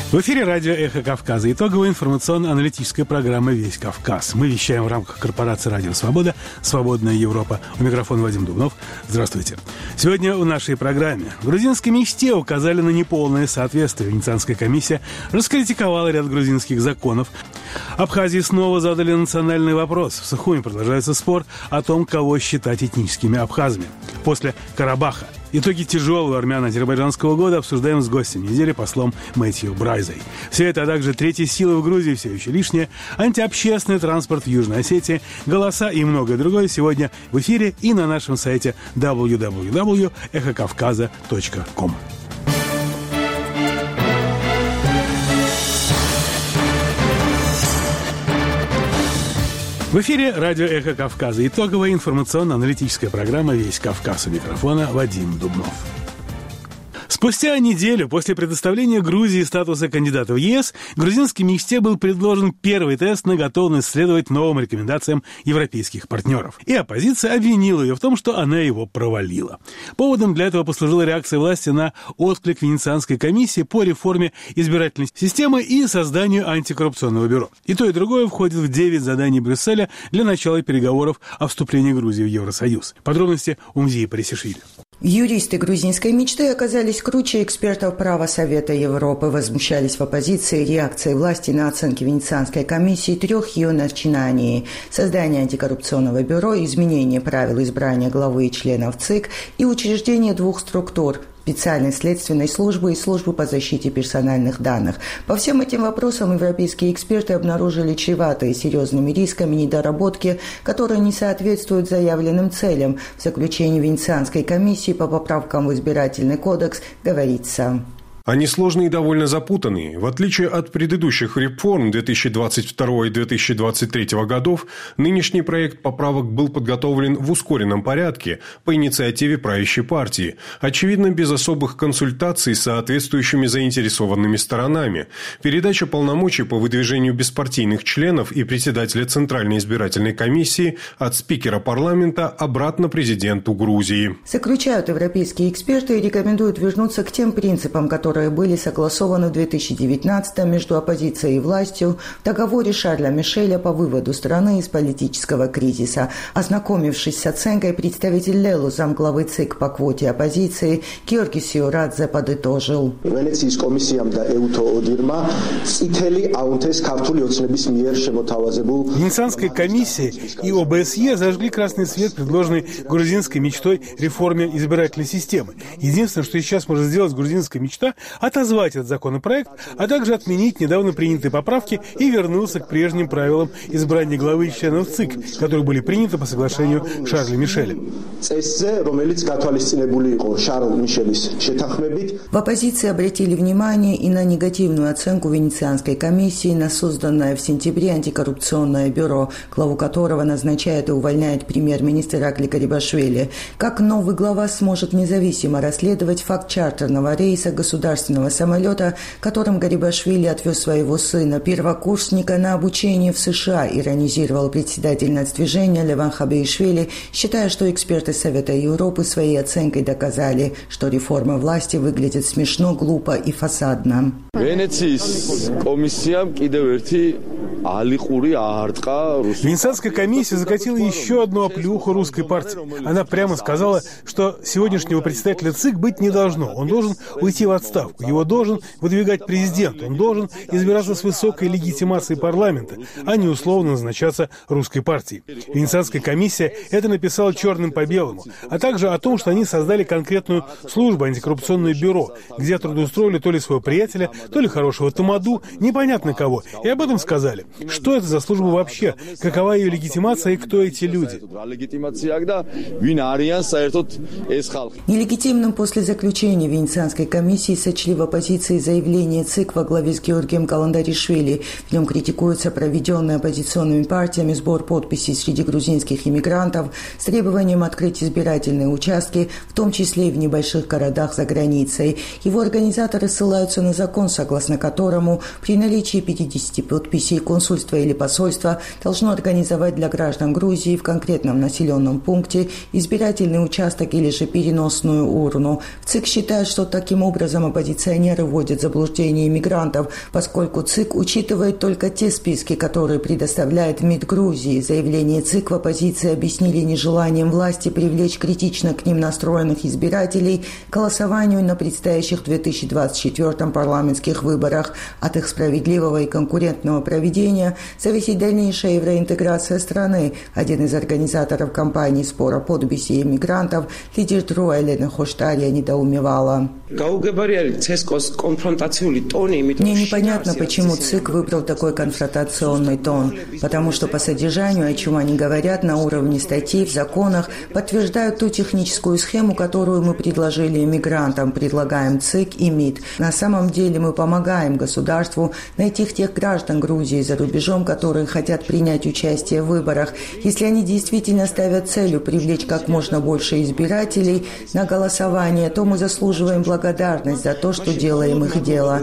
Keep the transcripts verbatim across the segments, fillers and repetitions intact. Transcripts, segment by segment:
В эфире радио «Эхо Кавказа». Итоговая информационно-аналитическая программа «Весь Кавказ». Мы вещаем в рамках корпорации «Радио Свобода», «Свободная Европа». У микрофона Вадим Дубнов. Здравствуйте. Сегодня в нашей программе в грузинской мечте указали на неполное соответствие. Венецианская комиссия раскритиковала ряд грузинских законов. Абхазии снова задали национальный вопрос. В Сухуми продолжается спор о том, кого считать этническими абхазами. После Карабаха итоги тяжелого армяно-азербайджанского года обсуждаем с гостем недели, послом Мэтью Брайзой. Все это, а также третья сила в Грузии все еще лишнее, антиобщественный транспорт в Южной Осетии, голоса и многое другое сегодня в эфире и на нашем сайте дабл ю дабл ю дабл ю точка эхо кавказа точка ком. В эфире радио «Эхо Кавказа». Итоговая информационно-аналитическая программа «Весь Кавказ». У микрофона Вадим Дубнов. Спустя неделю после предоставления Грузии статуса кандидата в ЕС, грузинской мечте был предложен первый тест на готовность следовать новым рекомендациям европейских партнеров. И оппозиция обвинила ее в том, что она его провалила. Поводом для этого послужила реакция власти на отклик Венецианской комиссии по реформе избирательной системы и созданию антикоррупционного бюро. И то, и другое входит в девять заданий Брюсселя для начала переговоров о вступлении Грузии в Евросоюз. Подробности у Мзии Парисишвили. Юристы грузинской мечты оказались круче экспертов права Совета Европы, возмущались в оппозиции реакцией власти на оценки Венецианской комиссии трех ее начинаний: создание антикоррупционного бюро, изменение правил избрания главы и членов ЦИК и учреждение двух структур – специальной следственной службы и службы по защите персональных данных. По всем этим вопросам европейские эксперты обнаружили чреватые серьезными рисками недоработки, которые не соответствуют заявленным целям. В заключении Венецианской комиссии по поправкам в избирательный кодекс говорится: они сложные и довольно запутанные. В отличие от предыдущих реформ две тысячи двадцать второго и две тысячи двадцать третьего годов, нынешний проект поправок был подготовлен в ускоренном порядке по инициативе правящей партии, очевидно, без особых консультаций с соответствующими заинтересованными сторонами. Передача полномочий по выдвижению беспартийных членов и председателя Центральной избирательной комиссии от спикера парламента обратно президенту Грузии. Заключают европейские эксперты и рекомендуют вернуться к тем принципам, которые были согласованы в две тысячи девятнадцатом между оппозицией и властью в договоре Шарля Мишеля по выводу страны из политического кризиса. Ознакомившись с оценкой, представитель Лелу, замглавы ЦИК по квоте оппозиции, Георгий Сиурадзе подытожил: Венецианская комиссия и ОБСЕ зажгли красный свет предложенной грузинской мечтой реформе избирательной системы. Единственное, что сейчас может сделать грузинская мечта – отозвать этот законопроект, а также отменить недавно принятые поправки и вернуться к прежним правилам избрания главы и членов ЦИК, которые были приняты по соглашению Шарля Мишеля. В оппозиции обратили внимание и на негативную оценку Венецианской комиссии на созданное в сентябре антикоррупционное бюро, главу которого назначает и увольняет премьер-министр Иракли Гарибашвили. Как новый глава сможет независимо расследовать факт чартерного рейса государственного самолета, которым Гарибашвили отвез своего сына, первокурсника, на обучение в США, иронизировал председатель нацдвижения Леван Хабеишвили, считая, что эксперты Совета Европы своей оценкой доказали, что реформа власти выглядит смешно, глупо и фасадно. Венецианская комиссия закатила еще одну оплеуху русской партии. Она прямо сказала, что сегодняшнего председателя ЦИК быть не должно. Он должен уйти в отставку. Его должен выдвигать президент. Он должен избираться с высокой легитимацией парламента, а не условно назначаться русской партией. Венецианская комиссия это написала черным по белому, а также о том, что они создали конкретную службу, антикоррупционное бюро, где трудоустроили то ли своего приятеля, то ли хорошего тамаду, непонятно кого. И об этом сказали. Что это за служба вообще? Какова ее легитимация и кто эти люди? Нелегитимным после заключения Венецианской комиссии сочли в оппозиции заявление ЦИК во главе с Георгием Каландаришвили. В нем критикуется проведенный оппозиционными партиями сбор подписей среди грузинских иммигрантов с требованием открыть избирательные участки, в том числе и в небольших городах за границей. Его организаторы ссылаются на закон, согласно которому при наличии пятидесяти подписей консульство или посольство должно организовать для граждан Грузии в конкретном населенном пункте избирательный участок или же переносную урну. ЦИК считает, что таким образом оппозиция оппозиционеры вводят в заблуждение иммигрантов, поскольку ЦИК учитывает только те списки, которые предоставляет МИД Грузии. Заявление ЦИК в оппозиции объяснили нежеланием власти привлечь критично к ним настроенных избирателей к голосованию на предстоящих в две тысячи двадцать четвёртом парламентских выборах. От их справедливого и конкурентного проведения зависит дальнейшая евроинтеграция страны. Один из организаторов кампании спора подписей иммигрантов, лидер ТРО Елена Хоштария, недоумевала. Мне непонятно, почему ЦИК выбрал такой конфронтационный тон, потому что по содержанию, о чем они говорят на уровне статей в законах, подтверждают ту техническую схему, которую мы предложили иммигрантам, предлагаем ЦИК и МИД. На самом деле мы помогаем государству найти тех граждан Грузии за рубежом, которые хотят принять участие в выборах. Если они действительно ставят целью привлечь как можно больше избирателей на голосование, то мы заслуживаем благодарность за то, что делаем их дело.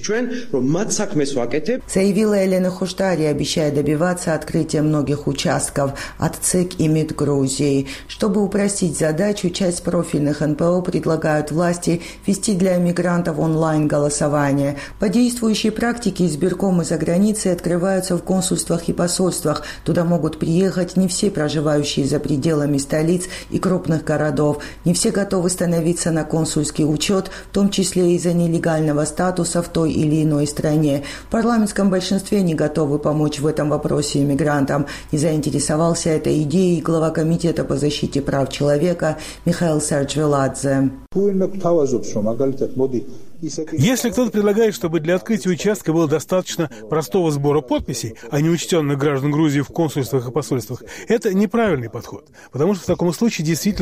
Заявила Елена Хоштария, обещая добиваться открытия многих участков от ЦИК и МИД Грузии. Чтобы упростить задачу, часть профильных эн пэ о предлагают власти ввести для иммигрантов онлайн-голосование. По действующей практике избиркомы за границей открываются в консульствах и посольствах. Туда могут приехать не все проживающие за пределами столиц и крупных городов. Не все готовы становиться на консульский учет, в том числе из-за нелегального статуса в той или иной стране. В парламентском большинстве не готовы помочь в этом вопросе иммигрантам. Не заинтересовался этой идеей глава Комитета по защите прав человека Михаил Сарджвеладзе. Если кто-то предлагает, чтобы для открытия участка было достаточно простого сбора подписей, а не учтенных граждан Грузии в консульствах и посольствах, это неправильный подход, потому что в таком случае действительно